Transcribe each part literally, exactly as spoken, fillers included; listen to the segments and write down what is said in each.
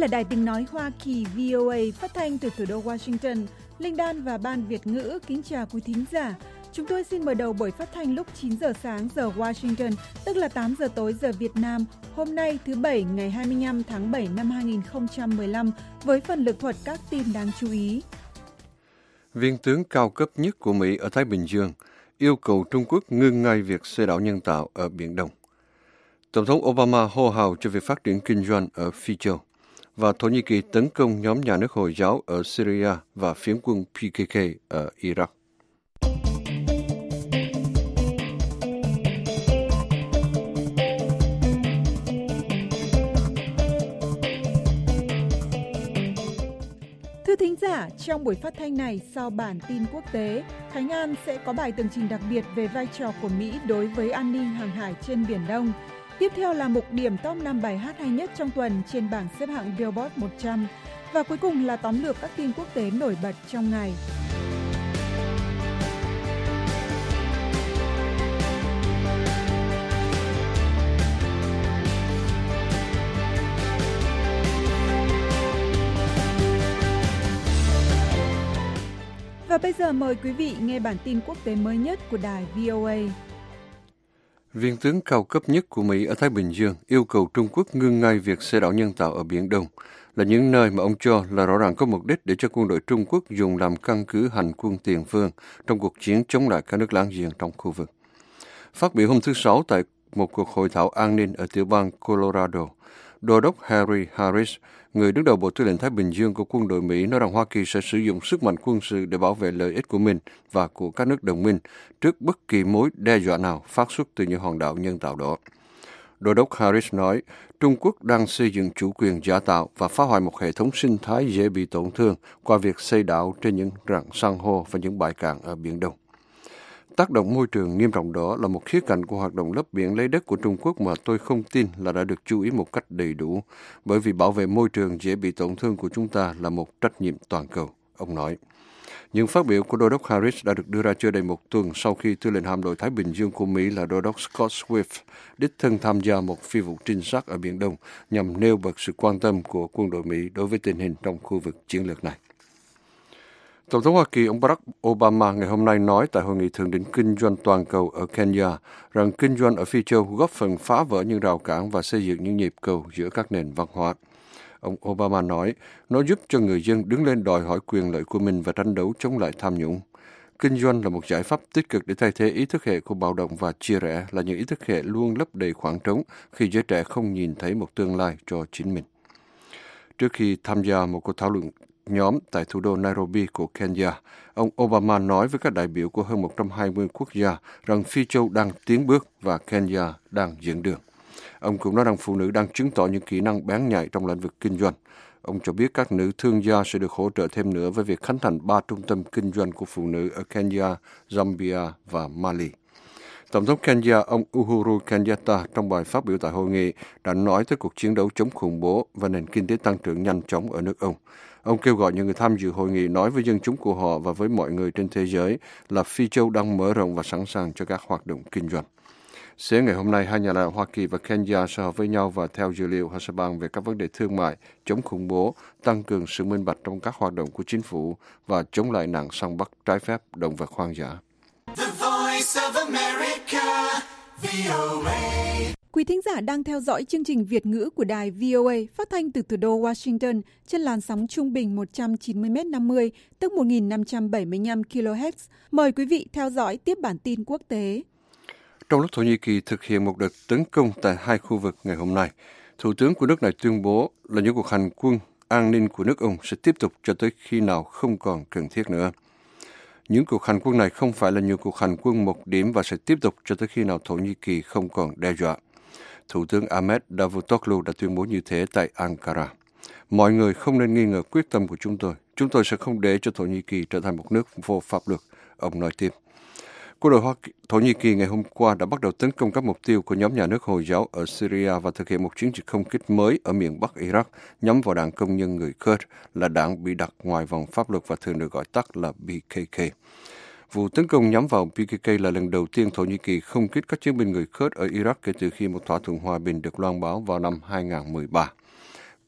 là Đài Tiếng Nói Hoa Kỳ vê o a phát thanh từ thủ đô Washington. Linh Đan và Ban Việt ngữ kính chào quý thính giả. Chúng tôi xin mở đầu buổi phát thanh lúc chín giờ sáng giờ Washington, tức là tám giờ tối giờ Việt Nam, hôm nay thứ Bảy ngày hai mươi lăm tháng bảy năm hai nghìn không trăm mười lăm với phần lược thuật các tin đáng chú ý. Viên tướng cao cấp nhất của Mỹ ở Thái Bình Dương yêu cầu Trung Quốc ngưng ngay việc xây đảo nhân tạo ở Biển Đông. Tổng thống Obama hô hào cho việc phát triển kinh doanh ở Phi Châu. Và Thổ Nhĩ Kỳ tấn công nhóm nhà nước Hồi giáo ở Syria và phiến quân pê ca ca ở Iraq. Thưa thính giả, trong buổi phát thanh này sau bản tin quốc tế, Khánh An sẽ có bài tường trình đặc biệt về vai trò của Mỹ đối với an ninh hàng hải trên Biển Đông. Tiếp theo là mục điểm top năm bài hát hay nhất trong tuần trên bảng xếp hạng Billboard một trăm. Và cuối cùng là tóm lược các tin quốc tế nổi bật trong ngày. Và bây giờ mời quý vị nghe bản tin quốc tế mới nhất của đài vê o a. Viên tướng cao cấp nhất của Mỹ ở Thái Bình Dương yêu cầu Trung Quốc ngưng ngay việc xây đảo nhân tạo ở Biển Đông, là những nơi mà ông cho là rõ ràng có mục đích để cho quân đội Trung Quốc dùng làm căn cứ hành quân tiền phương trong cuộc chiến chống lại các nước láng giềng trong khu vực. Phát biểu hôm thứ Sáu tại một cuộc hội thảo an ninh ở tiểu bang Colorado, Đô đốc Harry Harris, người đứng đầu Bộ Tư lệnh Thái Bình Dương của quân đội Mỹ, nói rằng Hoa Kỳ sẽ sử dụng sức mạnh quân sự để bảo vệ lợi ích của mình và của các nước đồng minh trước bất kỳ mối đe dọa nào phát xuất từ những hòn đảo nhân tạo đó. Đô đốc Harris nói, Trung Quốc đang xây dựng chủ quyền giả tạo và phá hoại một hệ thống sinh thái dễ bị tổn thương qua việc xây đảo trên những rặng san hô và những bãi cạn ở Biển Đông. Tác động môi trường nghiêm trọng đó là một khía cạnh của hoạt động lấp biển lấy đất của Trung Quốc mà tôi không tin là đã được chú ý một cách đầy đủ, bởi vì bảo vệ môi trường dễ bị tổn thương của chúng ta là một trách nhiệm toàn cầu, ông nói. Những phát biểu của Đô đốc Harris đã được đưa ra chưa đầy một tuần sau khi Tư lệnh hạm đội Thái Bình Dương của Mỹ là Đô đốc Scott Swift đích thân tham gia một phi vụ trinh sát ở Biển Đông nhằm nêu bật sự quan tâm của quân đội Mỹ đối với tình hình trong khu vực chiến lược này. Tổng thống Hoa Kỳ ông Barack Obama ngày hôm nay nói tại Hội nghị Thượng đỉnh Kinh doanh Toàn cầu ở Kenya rằng kinh doanh ở Phi Châu góp phần phá vỡ những rào cản và xây dựng những nhịp cầu giữa các nền văn hóa. Ông Obama nói, nó giúp cho người dân đứng lên đòi hỏi quyền lợi của mình và tranh đấu chống lại tham nhũng. Kinh doanh là một giải pháp tích cực để thay thế ý thức hệ của bạo động và chia rẽ, là những ý thức hệ luôn lấp đầy khoảng trống khi giới trẻ không nhìn thấy một tương lai cho chính mình. Trước khi tham gia một cuộc thảo luận nhóm tại thủ đô Nairobi của Kenya, ông Obama nói với các đại biểu của hơn một trăm hai mươi quốc gia rằng Phi Châu đang tiến bước và Kenya đang dẫn đường. Ông cũng nói rằng phụ nữ đang chứng tỏ những kỹ năng bén nhạy trong lĩnh vực kinh doanh. Ông cho biết các nữ thương gia sẽ được hỗ trợ thêm nữa với việc khánh thành ba trung tâm kinh doanh của phụ nữ ở Kenya, Zambia và Mali. Tổng thống Kenya ông Uhuru Kenyatta trong bài phát biểu tại hội nghị đã nói tới cuộc chiến đấu chống khủng bố và nền kinh tế tăng trưởng nhanh chóng ở nước ông. Ông kêu gọi những người tham dự hội nghị nói với dân chúng của họ và với mọi người trên thế giới là Phi Châu đang mở rộng và sẵn sàng cho các hoạt động kinh doanh. Sáng ngày hôm nay, hai nhà lãnh đạo Hoa Kỳ và Kenya sẽ họp với nhau và theo dữ liệu họ sẽ bàn về các vấn đề thương mại, chống khủng bố, tăng cường sự minh bạch trong các hoạt động của chính phủ và chống lại nạn săn bắt trái phép động vật hoang dã. Quý thính giả đang theo dõi chương trình Việt ngữ của đài vê o a phát thanh từ thủ đô Washington trên làn sóng trung bình một trăm chín mươi mét năm mươi, tức một nghìn năm trăm bảy mươi lăm ki lô héc. Mời quý vị theo dõi tiếp bản tin quốc tế. Trong lúc Thổ Nhĩ Kỳ thực hiện một đợt tấn công tại hai khu vực ngày hôm nay, Thủ tướng của nước này tuyên bố là những cuộc hành quân an ninh của nước ông sẽ tiếp tục cho tới khi nào không còn cần thiết nữa. Những cuộc hành quân này không phải là những cuộc hành quân một điểm và sẽ tiếp tục cho tới khi nào Thổ Nhĩ Kỳ không còn đe dọa. Thủ tướng Ahmet Davutoglu đã tuyên bố như thế tại Ankara. Mọi người không nên nghi ngờ quyết tâm của chúng tôi. Chúng tôi sẽ không để cho Thổ Nhĩ Kỳ trở thành một nước vô pháp luật, ông nói tiếp. Quân đội Hoa Kỳ, Thổ Nhĩ Kỳ ngày hôm qua đã bắt đầu tấn công các mục tiêu của nhóm nhà nước Hồi giáo ở Syria và thực hiện một chiến dịch không kích mới ở miền Bắc Iraq nhắm vào đảng công nhân người Kurd, là đảng bị đặt ngoài vòng pháp luật và thường được gọi tắt là pê ca ca. Vụ tấn công nhắm vào pê ca ca là lần đầu tiên Thổ Nhĩ Kỳ không kích các chiến binh người Kurd ở Iraq kể từ khi một thỏa thuận hòa bình được loan báo vào năm hai nghìn không trăm mười ba.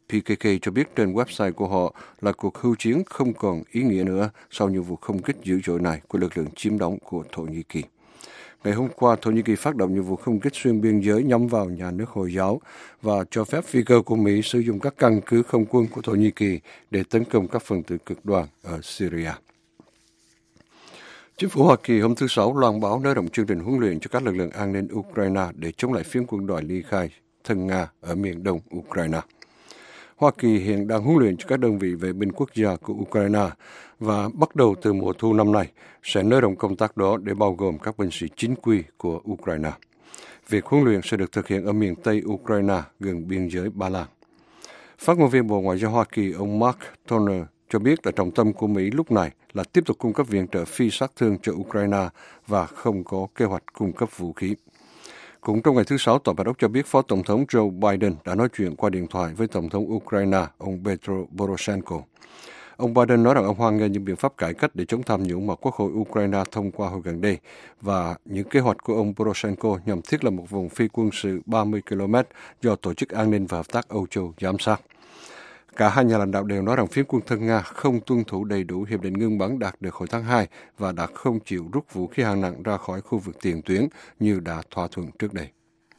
pê ca ca cho biết trên website của họ là cuộc hưu chiến không còn ý nghĩa nữa sau những vụ không kích dữ dội này của lực lượng chiếm đóng của Thổ Nhĩ Kỳ. Ngày hôm qua, Thổ Nhĩ Kỳ phát động những vụ không kích xuyên biên giới nhắm vào nhà nước Hồi giáo và cho phép phi cơ của Mỹ sử dụng các căn cứ không quân của Thổ Nhĩ Kỳ để tấn công các phần tử cực đoan ở Syria. Chính phủ Hoa Kỳ hôm thứ Sáu loan báo nới rộng chương trình huấn luyện cho các lực lượng an ninh Ukraine để chống lại phiến quân đội ly khai thân Nga ở miền đông Ukraine. Hoa Kỳ hiện đang huấn luyện cho các đơn vị vệ binh quốc gia của Ukraine và bắt đầu từ mùa thu năm nay sẽ nới rộng công tác đó để bao gồm các binh sĩ chính quy của Ukraine. Việc huấn luyện sẽ được thực hiện ở miền Tây Ukraine gần biên giới Ba Lan. Phát ngôn viên Bộ Ngoại giao Hoa Kỳ ông Mark Toner cho biết là trọng tâm của Mỹ lúc này là tiếp tục cung cấp viện trợ phi sát thương cho Ukraine và không có kế hoạch cung cấp vũ khí. Cũng trong ngày thứ Sáu, Tòa Bạch Ốc cho biết Phó Tổng thống Joe Biden đã nói chuyện qua điện thoại với Tổng thống Ukraine, ông Petro Poroshenko. Ông Biden nói rằng ông hoan nghênh những biện pháp cải cách để chống tham nhũng mà Quốc hội Ukraine thông qua hồi gần đây và những kế hoạch của ông Poroshenko nhằm thiết lập một vùng phi quân sự ba mươi ki lô mét do Tổ chức An ninh và Hợp tác Âu Châu giám sát. Cả hai nhà lãnh đạo đều nói rằng phiến quân thân Nga không tuân thủ đầy đủ hiệp định ngưng bắn đạt được hồi tháng hai và đã không chịu rút vũ khí hạng nặng ra khỏi khu vực tiền tuyến như đã thỏa thuận trước đây.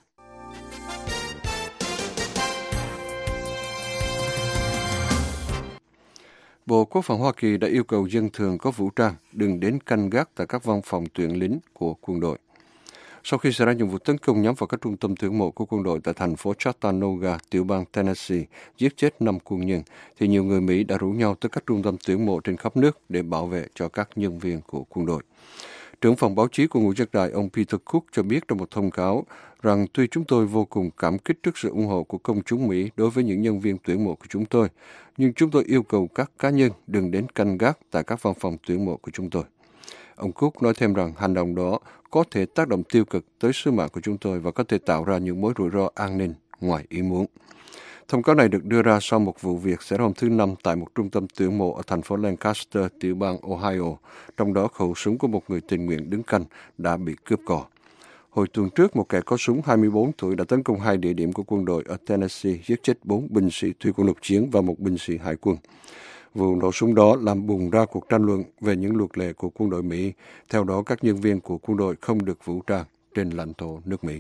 Bộ Quốc phòng Hoa Kỳ đã yêu cầu dân thường có vũ trang đừng đến canh gác tại các văn phòng tuyển lính của quân đội. Sau khi xảy ra những vụ tấn công nhắm vào các trung tâm tuyển mộ của quân đội tại thành phố Chattanooga, tiểu bang Tennessee, giết chết năm quân nhân, thì nhiều người Mỹ đã rủ nhau tới các trung tâm tuyển mộ trên khắp nước để bảo vệ cho các nhân viên của quân đội. Trưởng phòng báo chí của Ngũ Giác Đài, ông Peter Cook cho biết trong một thông cáo rằng tuy chúng tôi vô cùng cảm kích trước sự ủng hộ của công chúng Mỹ đối với những nhân viên tuyển mộ của chúng tôi, nhưng chúng tôi yêu cầu các cá nhân đừng đến canh gác tại các văn phòng tuyển mộ của chúng tôi. Ông Cook nói thêm rằng hành động đó có thể tác động tiêu cực tới sứ mạng của chúng tôi và có thể tạo ra những mối rủi ro an ninh ngoài ý muốn. Thông cáo này được đưa ra sau một vụ việc xảy ra hôm thứ Năm tại một trung tâm tuyển mộ ở thành phố Lancaster, tiểu bang Ohio. Trong đó khẩu súng của một người tình nguyện đứng canh đã bị cướp cò. Hồi tuần trước, một kẻ có súng hai mươi bốn tuổi đã tấn công hai địa điểm của quân đội ở Tennessee, giết chết bốn binh sĩ thủy quân lục chiến và một binh sĩ hải quân. Vụ nổ súng đó làm bùng ra cuộc tranh luận về những luật lệ của quân đội Mỹ. Theo đó, các nhân viên của quân đội không được vũ trang trên lãnh thổ nước Mỹ.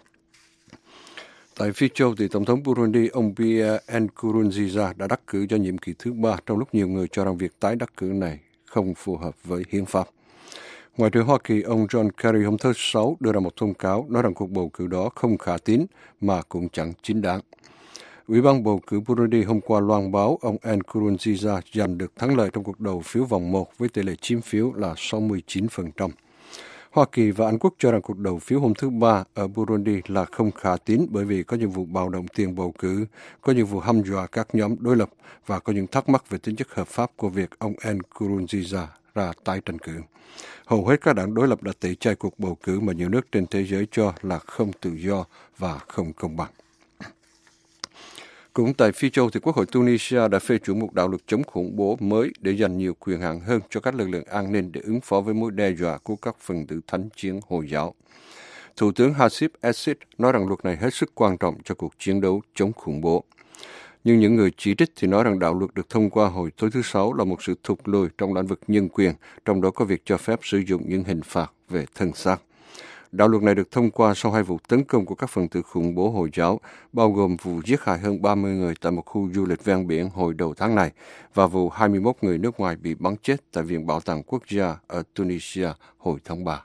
Tại Phi Châu, thì Tổng thống Burundi, ông Pierre Nkurunziza đã đắc cử cho nhiệm kỳ thứ ba trong lúc nhiều người cho rằng việc tái đắc cử này không phù hợp với hiến pháp. Ngoại trưởng Hoa Kỳ, ông John Kerry hôm thứ Sáu đưa ra một thông cáo nói rằng cuộc bầu cử đó không khả tín mà cũng chẳng chính đáng. Ủy ban bầu cử Burundi hôm qua loan báo ông Nkurunziza giành được thắng lợi trong cuộc đầu phiếu vòng một với tỷ lệ chiếm phiếu là sáu mươi chín phần trăm. Hoa Kỳ và Anh Quốc cho rằng cuộc đầu phiếu hôm thứ Ba ở Burundi là không khả tín bởi vì có những vụ bạo động tiền bầu cử, có những vụ hăm dọa các nhóm đối lập và có những thắc mắc về tính chất hợp pháp của việc ông Nkurunziza ra tái tranh cử. Hầu hết các đảng đối lập đã tẩy chay cuộc bầu cử mà nhiều nước trên thế giới cho là không tự do và không công bằng. Cũng tại Phi Châu, thì Quốc hội Tunisia đã phê chuẩn một đạo luật chống khủng bố mới để dành nhiều quyền hạn hơn cho các lực lượng an ninh để ứng phó với mối đe dọa của các phần tử thánh chiến Hồi giáo. Thủ tướng Hasib Essid nói rằng luật này hết sức quan trọng cho cuộc chiến đấu chống khủng bố. Nhưng những người chỉ trích thì nói rằng đạo luật được thông qua hồi tối thứ Sáu là một sự thụt lùi trong lĩnh vực nhân quyền, trong đó có việc cho phép sử dụng những hình phạt về thân xác. Đạo luật này được thông qua sau hai vụ tấn công của các phần tử khủng bố Hồi giáo, bao gồm vụ giết hại hơn ba mươi người tại một khu du lịch ven biển hồi đầu tháng này và vụ hai mươi mốt người nước ngoài bị bắn chết tại Viện Bảo tàng Quốc gia ở Tunisia hồi tháng ba.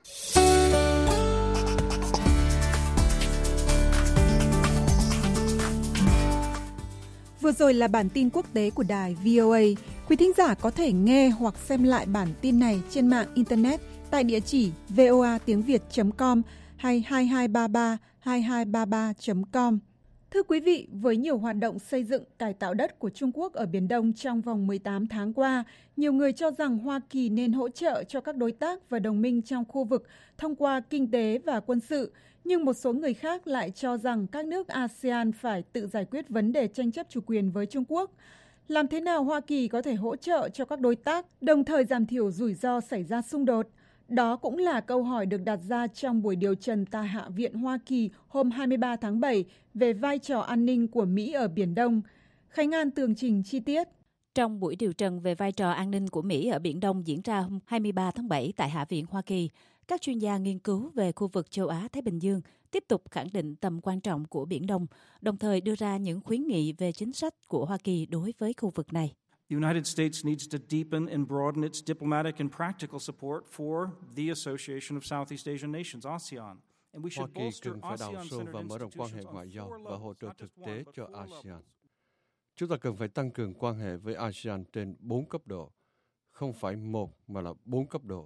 Vừa rồi là bản tin quốc tế của đài vê o a. Quý thính giả có thể nghe hoặc xem lại bản tin này trên mạng Internet tại địa chỉ voa tiếng việt chấm com hay hai hai ba ba hai hai ba ba chấm com. Thưa quý vị, với nhiều hoạt động xây dựng, cải tạo đất của Trung Quốc ở Biển Đông trong vòng mười tám tháng qua, nhiều người cho rằng Hoa Kỳ nên hỗ trợ cho các đối tác và đồng minh trong khu vực thông qua kinh tế và quân sự. Nhưng một số người khác lại cho rằng các nước a sê an phải tự giải quyết vấn đề tranh chấp chủ quyền với Trung Quốc. Làm thế nào Hoa Kỳ có thể hỗ trợ cho các đối tác, đồng thời giảm thiểu rủi ro xảy ra xung đột? Đó cũng là câu hỏi được đặt ra trong buổi điều trần tại Hạ viện Hoa Kỳ hôm hai mươi ba tháng bảy về vai trò an ninh của Mỹ ở Biển Đông. Khánh An tường trình chi tiết. Trong buổi điều trần về vai trò an ninh của Mỹ ở Biển Đông diễn ra hôm hai mươi ba tháng bảy tại Hạ viện Hoa Kỳ, các chuyên gia nghiên cứu về khu vực châu Á-Thái Bình Dương tiếp tục khẳng định tầm quan trọng của Biển Đông, đồng thời đưa ra những khuyến nghị về chính sách của Hoa Kỳ đối với khu vực này. The United States needs to deepen and broaden its diplomatic and practical support for the Association of Southeast Asian Nations, ASEAN. Hoa Kỳ cần phải đào sâu và mở rộng quan hệ ngoại giao và hỗ trợ thực tế cho ASEAN. Chúng ta cần phải tăng cường quan hệ với ASEAN trên bốn cấp độ, không phải một mà là bốn cấp độ.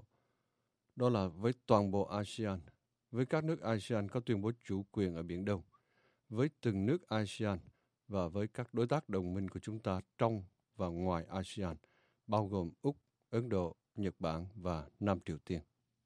Đó là với toàn bộ ASEAN, với các nước ASEAN có tuyên bố chủ quyền ở Biển Đông, với từng nước ASEAN và với các đối tác đồng minh của chúng ta trong và ngoài ASEAN, bao gồm Úc, Ấn Độ, Nhật Bản và Nam Triều Tiên.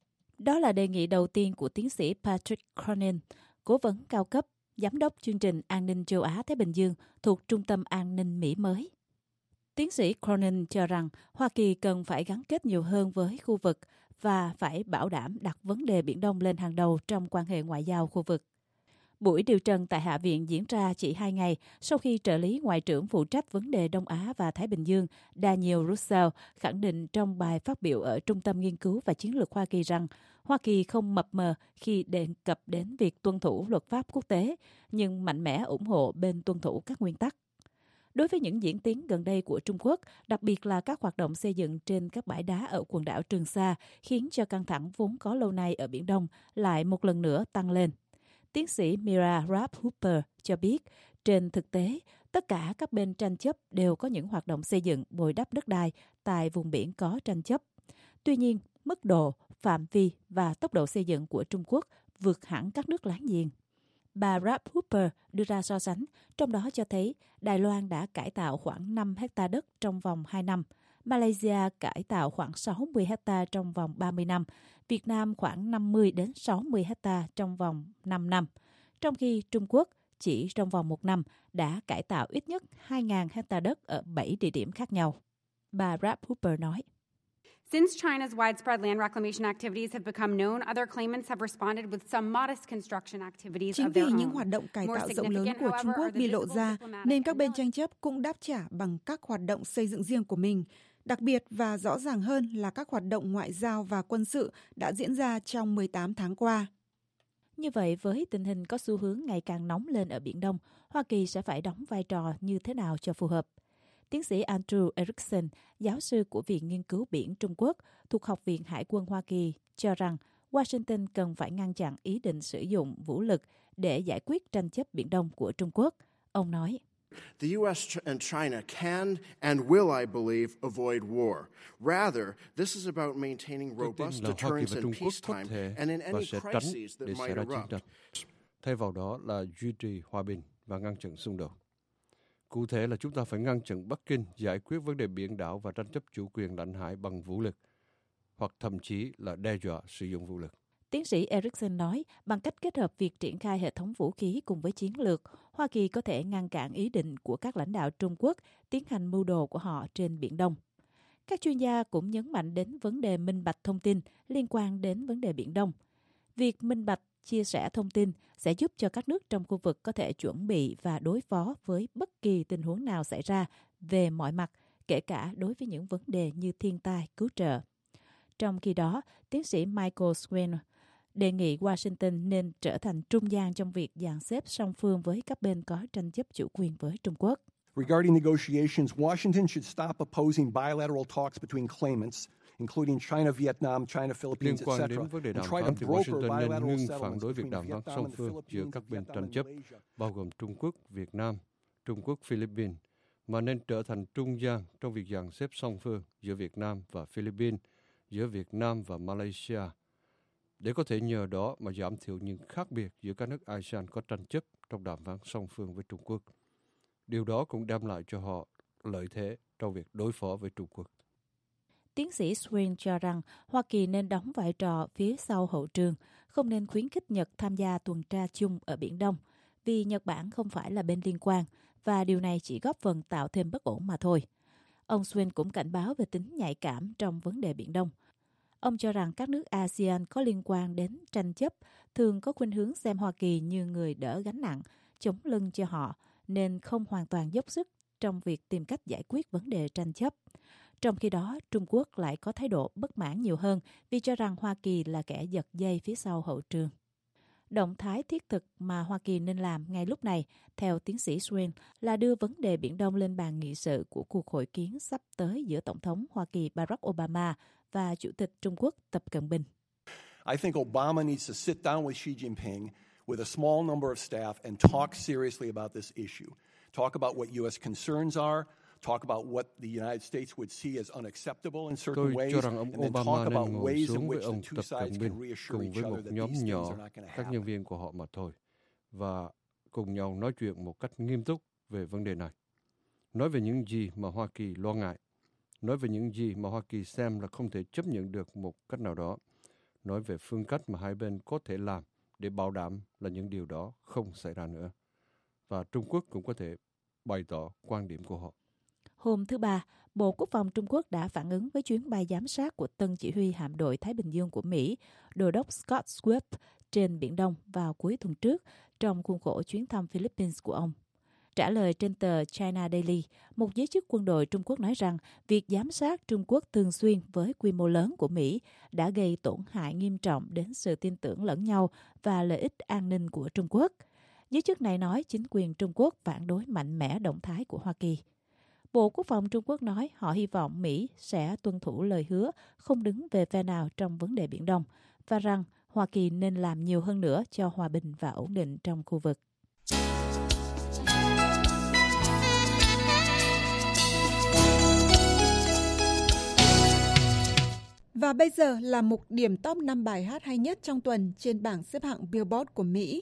Đó là đề nghị đầu tiên của tiến sĩ Patrick Cronin, cố vấn cao cấp, giám đốc chương trình an ninh châu Á-Thái Bình Dương thuộc Trung tâm An ninh Mỹ mới. Tiến sĩ Cronin cho rằng Hoa Kỳ cần phải gắn kết nhiều hơn với khu vực và phải bảo đảm đặt vấn đề Biển Đông lên hàng đầu trong quan hệ ngoại giao khu vực. Buổi điều trần tại Hạ viện diễn ra chỉ hai ngày sau khi trợ lý Ngoại trưởng phụ trách vấn đề Đông Á và Thái Bình Dương Daniel Russell khẳng định trong bài phát biểu ở Trung tâm Nghiên cứu và Chiến lược Hoa Kỳ rằng Hoa Kỳ không mập mờ khi đề cập đến việc tuân thủ luật pháp quốc tế, nhưng mạnh mẽ ủng hộ bên tuân thủ các nguyên tắc. Đối với những diễn tiến gần đây của Trung Quốc, đặc biệt là các hoạt động xây dựng trên các bãi đá ở quần đảo Trường Sa, khiến cho căng thẳng vốn có lâu nay ở Biển Đông lại một lần nữa tăng lên. Tiến sĩ Mira Rapp-Hooper cho biết, trên thực tế, tất cả các bên tranh chấp đều có những hoạt động xây dựng bồi đắp đất đai tại vùng biển có tranh chấp. Tuy nhiên, mức độ, phạm vi và tốc độ xây dựng của Trung Quốc vượt hẳn các nước láng giềng. Bà Rapp-Hooper đưa ra so sánh, trong đó cho thấy Đài Loan đã cải tạo khoảng năm hecta đất trong vòng hai năm, Malaysia cải tạo khoảng sáu mươi hecta trong vòng ba mươi năm, Việt Nam khoảng năm mươi đến sáu mươi hecta trong vòng năm năm, trong khi Trung Quốc chỉ trong vòng một năm đã cải tạo ít nhất hai nghìn hecta đất ở bảy địa điểm khác nhau. Bà Rapp-Hooper nói. Since China's widespread land reclamation activities have become known, other claimants have responded with some modest construction activities Chính of their vì own. những hoạt động cải tạo rộng lớn của Trung Quốc bị lộ ra, nên các bên tranh chấp cũng đáp trả bằng các hoạt động xây dựng riêng của mình. Đặc biệt và rõ ràng hơn là các hoạt động ngoại giao và quân sự đã diễn ra trong mười tám tháng qua. Như vậy, với tình hình có xu hướng ngày càng nóng lên ở Biển Đông, Hoa Kỳ sẽ phải đóng vai trò như thế nào cho phù hợp? Tiến sĩ Andrew Erickson, giáo sư của Viện Nghiên cứu Biển Trung Quốc thuộc Học viện Hải quân Hoa Kỳ, cho rằng Washington cần phải ngăn chặn ý định sử dụng vũ lực để giải quyết tranh chấp Biển Đông của Trung Quốc. Ông nói, The U S and China can and will, I believe, avoid war. Rather, this is about maintaining robust deterrence and peacetime and in any crises that might erupt. Thay vào đó là duy trì hòa bình và ngăn chặn xung đột. Cụ thể là chúng ta phải ngăn chặn Bắc Kinh giải quyết vấn đề biển đảo và tranh chấp chủ quyền lãnh hải bằng vũ lực, hoặc thậm chí là đe dọa sử dụng vũ lực. Tiến sĩ Erickson nói, bằng cách kết hợp việc triển khai hệ thống vũ khí cùng với chiến lược, Hoa Kỳ có thể ngăn cản ý định của các lãnh đạo Trung Quốc tiến hành mưu đồ của họ trên Biển Đông. Các chuyên gia cũng nhấn mạnh đến vấn đề minh bạch thông tin liên quan đến vấn đề Biển Đông. Việc minh bạch chia sẻ thông tin sẽ giúp cho các nước trong khu vực có thể chuẩn bị và đối phó với bất kỳ tình huống nào xảy ra về mọi mặt, kể cả đối với những vấn đề như thiên tai, cứu trợ. Trong khi đó, tiến sĩ Michael Swin đề nghị Washington nên trở thành trung gian trong việc dàn xếp song phương với các bên có tranh chấp chủ quyền với Trung Quốc. Regarding negotiations, Washington should stop opposing bilateral talks between claimants, including China, Vietnam, China, Philippines, Liên quan et cetera, đến vấn đề and đàm try to phán thì broker Washington nên bilateral ngưng phản settlements đối việc between đàm phán Vietnam song and the phương giữa Philippines, các bên Vietnam tranh and chấp, Malaysia. bao gồm Trung Quốc, Việt Nam, Trung Quốc, Philippines, mà nên trở thành trung gian trong việc dàn xếp song phương giữa Việt Nam và Philippines, giữa Việt Nam và Malaysia, để có thể nhờ đó mà giảm thiểu những khác biệt giữa các nước ASEAN có tranh chấp trong đàm phán song phương với Trung Quốc. Điều đó cũng đem lại cho họ lợi thế trong việc đối phó với Trung Quốc. Tiến sĩ Swin cho rằng Hoa Kỳ nên đóng vai trò phía sau hậu trường, không nên khuyến khích Nhật tham gia tuần tra chung ở Biển Đông, vì Nhật Bản không phải là bên liên quan và điều này chỉ góp phần tạo thêm bất ổn mà thôi. Ông Swin cũng cảnh báo về tính nhạy cảm trong vấn đề Biển Đông. Ông cho rằng các nước ASEAN có liên quan đến tranh chấp thường có khuynh hướng xem Hoa Kỳ như người đỡ gánh nặng, chống lưng cho họ, nên không hoàn toàn dốc sức trong việc tìm cách giải quyết vấn đề tranh chấp. Trong khi đó, Trung Quốc lại có thái độ bất mãn nhiều hơn vì cho rằng Hoa Kỳ là kẻ giật dây phía sau hậu trường. Động thái thiết thực mà Hoa Kỳ nên làm ngay lúc này, theo tiến sĩ Swain, là đưa vấn đề Biển Đông lên bàn nghị sự của cuộc hội kiến sắp tới giữa Tổng thống Hoa Kỳ Barack Obama và Chủ tịch Trung Quốc Tập Cận Bình. I think Obama needs to sit down with Xi Jinping with a small number of staff and talk seriously about this issue. Talk about what U S concerns are. Talk about what the United States would see as unacceptable in certain Tôi ways, cho rằng ông and then Obama talk nên about ngồi ways in xuống với which ông the two Tập sides Cận can Bình reassure cùng each với một other that nhóm these things nhỏ are not going to các happen. nhân viên của họ mà thôi, và cùng nhau nói chuyện một cách nghiêm túc về vấn đề này. Nói về những gì mà Hoa Kỳ lo ngại, nói về những gì mà Hoa Kỳ xem là không thể chấp nhận được một cách nào đó, nói về phương cách mà hai bên có thể làm để bảo đảm là những điều đó không xảy ra nữa. Và Trung Quốc cũng có thể bày tỏ quan điểm của họ. Hôm thứ Ba, Bộ Quốc phòng Trung Quốc đã phản ứng với chuyến bay giám sát của tân chỉ huy hạm đội Thái Bình Dương của Mỹ, Đô đốc Scott Swift, trên Biển Đông vào cuối tuần trước trong khuôn khổ chuyến thăm Philippines của ông. Trả lời trên tờ China Daily, một giới chức quân đội Trung Quốc nói rằng việc giám sát Trung Quốc thường xuyên với quy mô lớn của Mỹ đã gây tổn hại nghiêm trọng đến sự tin tưởng lẫn nhau và lợi ích an ninh của Trung Quốc. Giới chức này nói chính quyền Trung Quốc phản đối mạnh mẽ động thái của Hoa Kỳ. Bộ Quốc phòng Trung Quốc nói họ hy vọng Mỹ sẽ tuân thủ lời hứa không đứng về phe nào trong vấn đề Biển Đông và rằng Hoa Kỳ nên làm nhiều hơn nữa cho hòa bình và ổn định trong khu vực. Và bây giờ là mục điểm top năm bài hát hay nhất trong tuần trên bảng xếp hạng Billboard của Mỹ.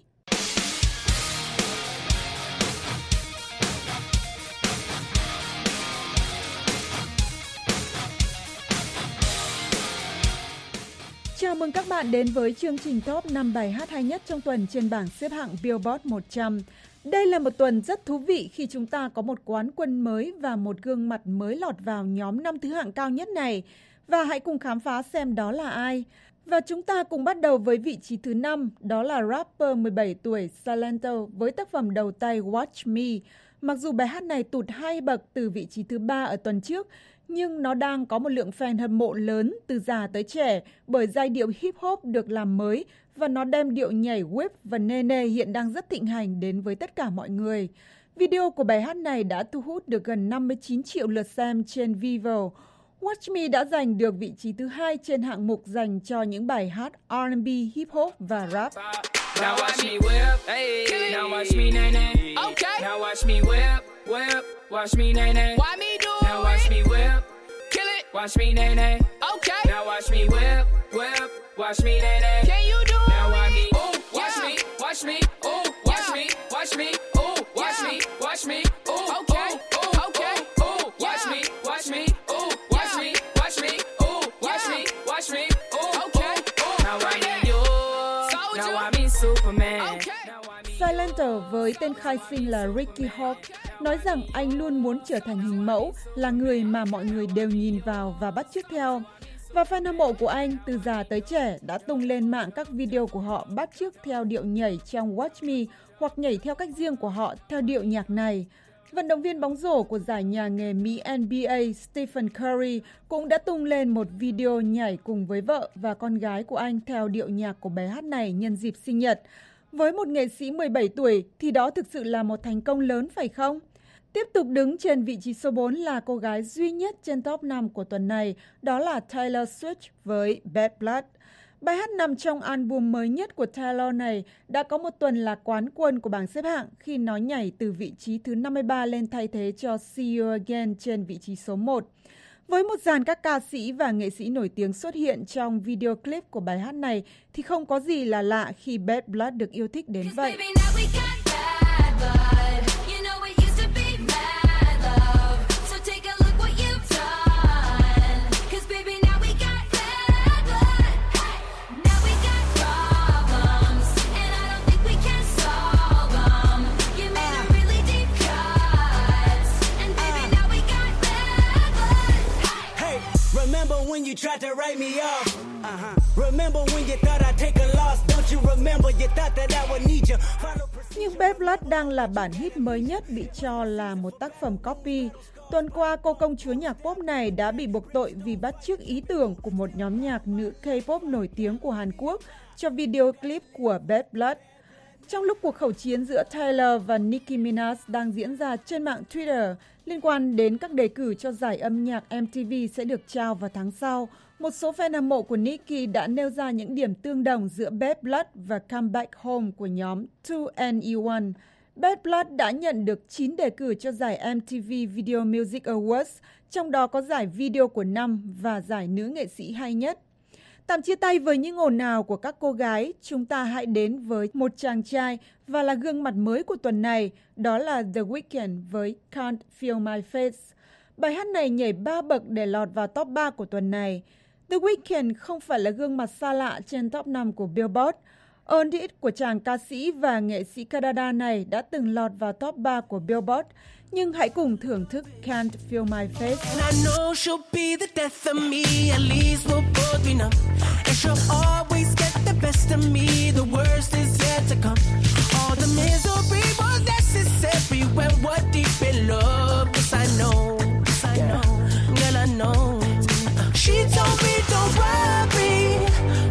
Chào mừng các bạn đến với chương trình top năm bài hát hay nhất trong tuần trên bảng xếp hạng Billboard một trăm. Đây là một tuần rất thú vị khi chúng ta có một quán quân mới và một gương mặt mới lọt vào nhóm năm thứ hạng cao nhất này. Và hãy cùng khám phá xem đó là ai. Và chúng ta cùng bắt đầu với vị trí thứ năm, đó là rapper mười bảy tuổi Silento với tác phẩm đầu tay Watch Me. Mặc dù bài hát này tụt hai bậc từ vị trí thứ ba ở tuần trước, nhưng nó đang có một lượng fan hâm mộ lớn từ già tới trẻ bởi giai điệu hip hop được làm mới và nó đem điệu nhảy whip và nê nê hiện đang rất thịnh hành đến với tất cả mọi người. Video của bài hát này đã thu hút được gần năm mươi chín triệu lượt xem trên Vivo. Watch Me đã giành được vị trí thứ hai trên hạng mục dành cho những bài hát R and B, hip hop và rap. Now watch me whip, hey. Now watch me nay nay. Okay. Now watch me whip, whip. Watch me nay nay. Why me do it? Now watch me whip, kill it. Watch me nay nay. Okay. Now watch me whip, whip. Watch me nay nay. Can you do it? Now watch me, ooh, watch yeah. me, watch me, ooh, watch yeah. me, watch me, ooh, watch yeah. me, watch me, ooh, okay, ooh, okay, ooh, watch yeah. me, watch me, ooh, watch yeah. me, watch me, ooh, watch yeah. me, watch me, ooh, okay, ooh. Now I need you. Now I mean Superman. Silento với tên khai sinh là Ricky Hawk nói rằng anh luôn muốn trở thành hình mẫu, là người mà mọi người đều nhìn vào và bắt chước theo. Và fan hâm mộ của anh từ già tới trẻ đã tung lên mạng các video của họ bắt chước theo điệu nhảy trong Watch Me hoặc nhảy theo cách riêng của họ theo điệu nhạc này. Vận động viên bóng rổ của giải nhà nghề Mỹ N B A Stephen Curry cũng đã tung lên một video nhảy cùng với vợ và con gái của anh theo điệu nhạc của bài hát này nhân dịp sinh nhật. Với một nghệ sĩ mười bảy tuổi thì đó thực sự là một thành công lớn phải không? Tiếp tục đứng trên vị trí số bốn là cô gái duy nhất trên top năm của tuần này, đó là Taylor Swift với Bad Blood. Bài hát nằm trong album mới nhất của Taylor này đã có một tuần là quán quân của bảng xếp hạng khi nó nhảy từ vị trí thứ năm mươi ba lên thay thế cho See You Again trên vị trí số một. Với một dàn các ca sĩ và nghệ sĩ nổi tiếng xuất hiện trong video clip của bài hát này thì không có gì là lạ khi Bad Blood được yêu thích đến vậy. When you tried to write me off, uh-huh. Remember when you thought I'd take a loss? Don't you remember you thought that I would need you? Final Nhưng Bad Blood đang là bản hit mới nhất bị cho là một tác phẩm copy. Tuần qua, cô công chúa nhạc pop này đã bị buộc tội vì bắt chước ý tưởng của một nhóm nhạc nữ K-pop nổi tiếng của Hàn Quốc cho video clip của Bad Blood. Trong lúc cuộc khẩu chiến giữa Taylor và Nicki Minaj đang diễn ra trên mạng Twitter liên quan đến các đề cử cho giải âm nhạc em tê vê sẽ được trao vào tháng sau, một số fan hâm mộ của Nicki đã nêu ra những điểm tương đồng giữa Bad Blood và Come Back Home của nhóm two N E one. Bad Blood đã nhận được chín đề cử cho giải em tê vê Video Music Awards, trong đó có giải video của năm và giải nữ nghệ sĩ hay nhất. Tạm chia tay với những ồn ào của các cô gái, chúng ta hãy đến với một chàng trai và là gương mặt mới của tuần này, đó là The Weeknd với Can't Feel My Face. Bài hát này nhảy ba bậc để lọt vào top ba của tuần này. The Weeknd không phải là gương mặt xa lạ trên top năm của Billboard. On the It của chàng ca sĩ và nghệ sĩ Canada này đã từng lọt vào top ba của Billboard, nhưng hãy cùng thưởng thức Can't Feel My Face. And I know she'll be the death of me, at least we'll both be numb. And she'll always get the best of me, the worst is yet to come. All the misery was necessary when we're deep in love. Yes, I know, yes, I know, girl, I know. She told me don't worry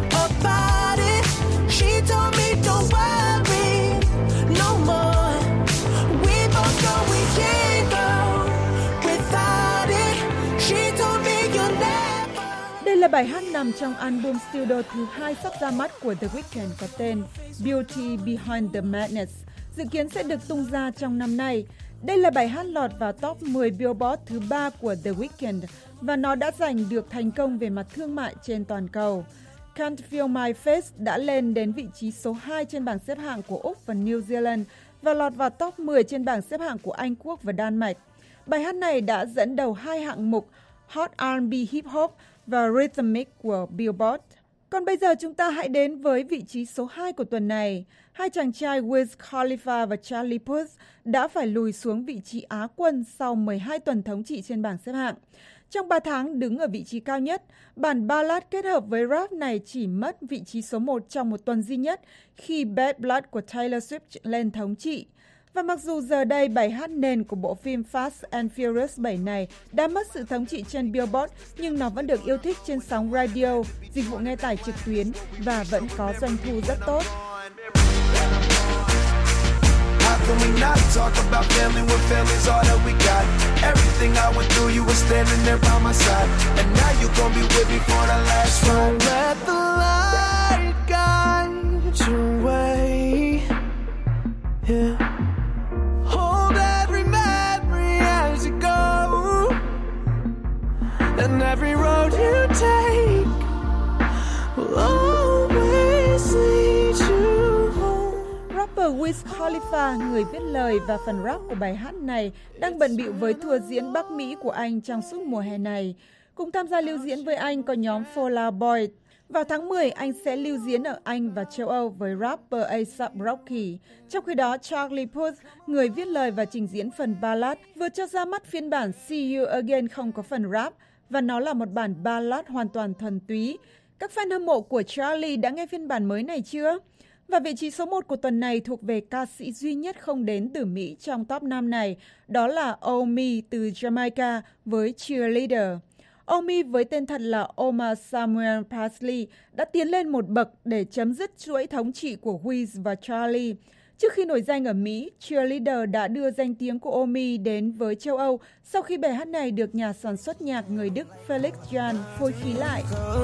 about it. She told me don't worry no more. We both know we can't go without it. She told me you'll never. Đây là bài hát nằm trong album studio thứ hai sắp ra mắt của The Weeknd có tên Beauty Behind the Madness, dự kiến sẽ được tung ra trong năm nay. Đây là bài hát lọt vào top mười Billboard thứ ba của The Weeknd và nó đã giành được thành công về mặt thương mại trên toàn cầu. Can't Feel My Face đã lên đến vị trí số hai trên bảng xếp hạng của Úc và New Zealand và lọt vào top mười trên bảng xếp hạng của Anh Quốc và Đan Mạch. Bài hát này đã dẫn đầu hai hạng mục Hot R and B Hip Hop và Rhythmic của Billboard. Còn bây giờ chúng ta hãy đến với vị trí số hai của tuần này. Hai chàng trai Wiz Khalifa và Charlie Puth đã phải lùi xuống vị trí Á quân sau mười hai tuần thống trị trên bảng xếp hạng. Trong ba tháng đứng ở vị trí cao nhất, bản ballad kết hợp với rap này chỉ mất vị trí số một trong một tuần duy nhất khi Bad Blood của Taylor Swift lên thống trị. Và mặc dù giờ đây bài hát nền của bộ phim Fast and Furious bảy này đã mất sự thống trị trên Billboard, nhưng nó vẫn được yêu thích trên sóng radio, dịch vụ nghe tải trực tuyến và vẫn có doanh thu rất tốt. How can we not talk about family when family's all that we got? Everything I went through, you were standing there by my side. And now you gon' be with me for the last ride. Don't let the light guide your way. Yeah. Hold every memory as you go. And every road you take will always lead you home. Rapper Wiz Khalifa, người viết lời và phần rap của bài hát này, đang bận bịu với tour diễn Bắc Mỹ của anh trong suốt mùa hè này. Cùng tham gia lưu diễn với anh có nhóm Fall Out Boy. Vào tháng mười, anh sẽ lưu diễn ở Anh và châu Âu với rapper A$ AP Rocky. Trong khi đó, Charlie Puth, người viết lời và trình diễn phần ballad, vừa cho ra mắt phiên bản See You Again không có phần rap, và nó là một bản ballad hoàn toàn thuần túy. Các fan hâm mộ của Charlie đã nghe phiên bản mới này chưa? Và vị trí số một của tuần này thuộc về ca sĩ duy nhất không đến từ Mỹ trong top năm này, đó là Omi từ Jamaica với Cheerleader. Omi với tên thật là Omar Samuel Parsley đã tiến lên một bậc để chấm dứt chuỗi thống trị của Wiz và Charlie. Trước khi nổi danh ở Mỹ, Cheerleader đã đưa danh tiếng của Omi đến với châu Âu sau khi bài hát này được nhà sản xuất nhạc người Đức Felix Jan phối khí lại.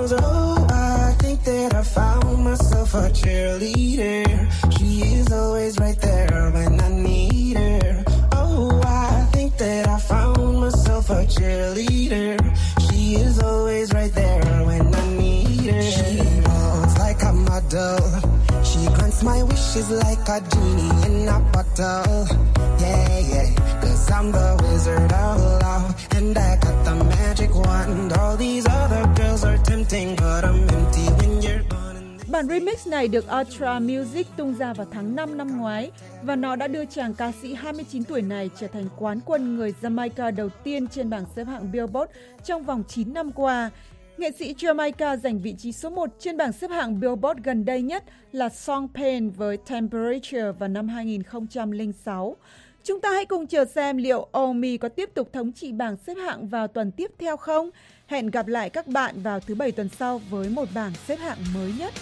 She grants my wishes like a genie in a bottle. Yeah, yeah, cause I'm the wizard of love. And I got the magic wand. All these other girls are tempting, but I'm empty when you're gone. Bản remix này được Ultra Music tung ra vào tháng năm năm ngoái và nó đã đưa chàng ca sĩ hai mươi chín tuổi này trở thành quán quân người Jamaica đầu tiên trên bảng xếp hạng Billboard trong vòng chín năm qua. Nghệ sĩ Jamaica giành vị trí số một trên bảng xếp hạng Billboard gần đây nhất là Sean Penn với Temperature vào năm hai nghìn không trăm lẻ sáu. Chúng ta hãy cùng chờ xem liệu Omi có tiếp tục thống trị bảng xếp hạng vào tuần tiếp theo không? Hẹn gặp lại các bạn vào thứ Bảy tuần sau với một bảng xếp hạng mới nhất.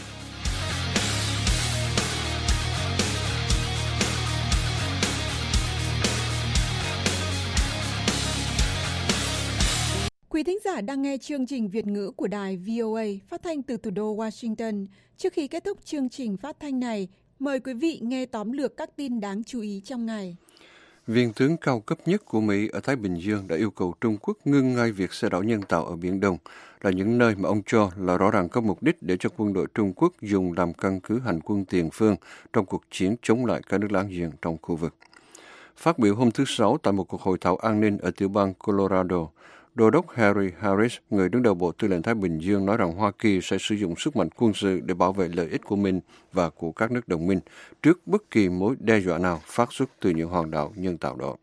Quý thính giả đang nghe chương trình Việt ngữ của đài vê o a phát thanh từ thủ đô Washington. Trước khi kết thúc chương trình phát thanh này, mời quý vị nghe tóm lược các tin đáng chú ý trong ngày. Viên tướng cao cấp nhất của Mỹ ở Thái Bình Dương đã yêu cầu Trung Quốc ngưng ngay việc xây đảo nhân tạo ở Biển Đông, là những nơi mà ông cho là rõ ràng có mục đích để cho quân đội Trung Quốc dùng làm căn cứ hành quân tiền phương trong cuộc chiến chống lại các nước láng giềng trong khu vực. Phát biểu hôm thứ Sáu tại một cuộc hội thảo an ninh ở tiểu bang Colorado, Đô đốc Harry Harris, người đứng đầu Bộ Tư lệnh Thái Bình Dương, nói rằng Hoa Kỳ sẽ sử dụng sức mạnh quân sự để bảo vệ lợi ích của mình và của các nước đồng minh trước bất kỳ mối đe dọa nào phát xuất từ những hòn đảo nhân tạo đó.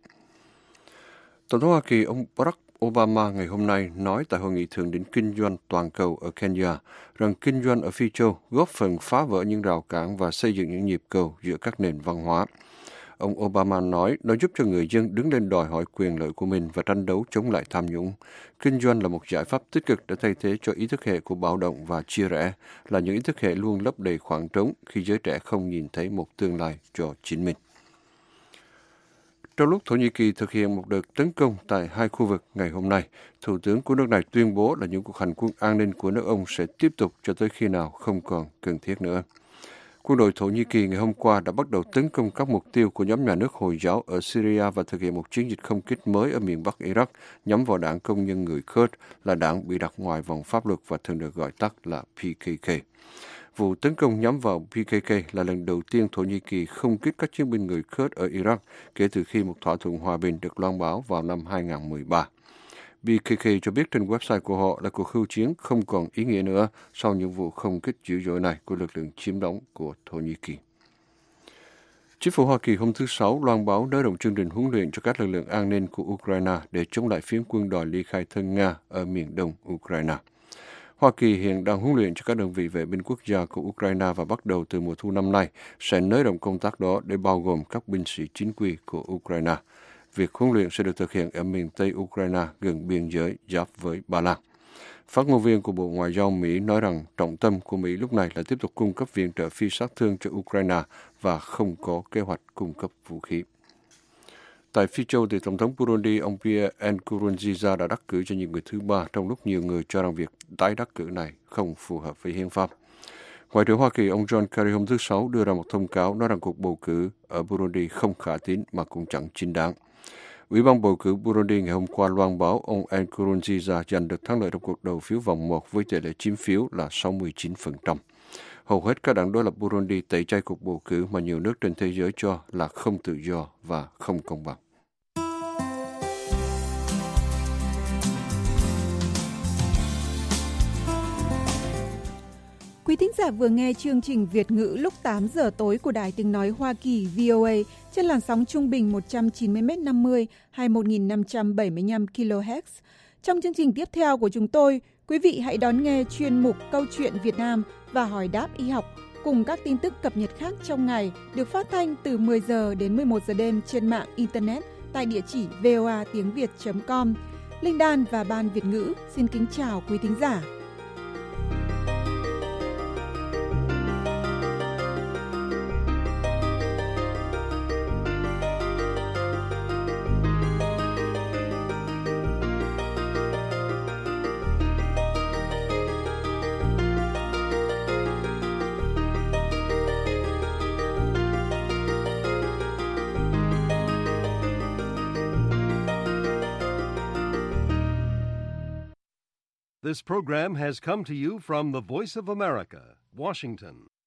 Tổng thống Hoa Kỳ ông Barack Obama ngày hôm nay nói tại Hội nghị Thượng đỉnh Kinh doanh Toàn cầu ở Kenya rằng kinh doanh ở Phi Châu góp phần phá vỡ những rào cản và xây dựng những nhịp cầu giữa các nền văn hóa. Ông Obama nói nó giúp cho người dân đứng lên đòi hỏi quyền lợi của mình và tranh đấu chống lại tham nhũng. Kinh doanh là một giải pháp tích cực để thay thế cho ý thức hệ của bạo động và chia rẽ, là những ý thức hệ luôn lấp đầy khoảng trống khi giới trẻ không nhìn thấy một tương lai cho chính mình. Trong lúc Thổ Nhĩ Kỳ thực hiện một đợt tấn công tại hai khu vực ngày hôm nay, Thủ tướng của nước này tuyên bố là những cuộc hành quân an ninh của nước ông sẽ tiếp tục cho tới khi nào không còn cần thiết nữa. Quân đội Thổ Nhĩ Kỳ ngày hôm qua đã bắt đầu tấn công các mục tiêu của nhóm nhà nước Hồi giáo ở Syria và thực hiện một chiến dịch không kích mới ở miền Bắc Iraq nhắm vào đảng công nhân người Kurd, là đảng bị đặt ngoài vòng pháp luật và thường được gọi tắt là pê ca ca. Vụ tấn công nhắm vào pê ca ca là lần đầu tiên Thổ Nhĩ Kỳ không kích các chiến binh người Kurd ở Iraq kể từ khi một thỏa thuận hòa bình được loan báo vào năm hai nghìn không trăm mười ba. pê ca ca cho biết trên website của họ là cuộc hưu chiến không còn ý nghĩa nữa sau những vụ không kích dữ dội này của lực lượng chiếm đóng của Thổ Nhĩ Kỳ. Chính phủ Hoa Kỳ hôm thứ Sáu loan báo nới rộng chương trình huấn luyện cho các lực lượng an ninh của Ukraine để chống lại phiến quân đòi ly khai thân Nga ở miền đông Ukraine. Hoa Kỳ hiện đang huấn luyện cho các đơn vị vệ binh quốc gia của Ukraine và bắt đầu từ mùa thu năm nay sẽ nới rộng công tác đó để bao gồm các binh sĩ chính quy của Ukraine. Việc huấn luyện sẽ được thực hiện ở miền Tây Ukraine gần biên giới giáp với Ba Lan. Phát ngôn viên của Bộ Ngoại giao Mỹ nói rằng trọng tâm của Mỹ lúc này là tiếp tục cung cấp viện trợ phi sát thương cho Ukraine và không có kế hoạch cung cấp vũ khí. Tại Phi Châu, thì Tổng thống Burundi ông Pierre Nkurunziza đã đắc cử cho nhiệm kỳ thứ ba trong lúc nhiều người cho rằng việc tái đắc cử này không phù hợp với hiến pháp. Ngoại trưởng Hoa Kỳ ông John Kerry hôm thứ Sáu đưa ra một thông cáo nói rằng cuộc bầu cử ở Burundi không khả tín mà cũng chẳng chính đáng. Ủy ban bầu cử Burundi ngày hôm qua loan báo ông Nkurunziza giành được thắng lợi trong cuộc đầu phiếu vòng một với tỷ lệ chiếm phiếu là sáu mươi chín phần trăm. Hầu hết các đảng đối lập Burundi tẩy chay cuộc bầu cử mà nhiều nước trên thế giới cho là không tự do và không công bằng. Quý thính giả vừa nghe chương trình Việt ngữ lúc tám giờ tối của Đài Tiếng Nói Hoa Kỳ vê o a trên làn sóng trung bình một trăm chín mươi mét năm mươi hay một nghìn năm trăm bảy mươi lăm ki lô héc. Trong chương trình tiếp theo của chúng tôi, quý vị hãy đón nghe chuyên mục Câu chuyện Việt Nam và Hỏi đáp y học cùng các tin tức cập nhật khác trong ngày được phát thanh từ mười giờ đến mười một giờ đêm trên mạng Internet tại địa chỉ voa tiếng việt chấm com. Linh Đan và Ban Việt ngữ xin kính chào quý thính giả. This program has come to you from the Voice of America, Washington.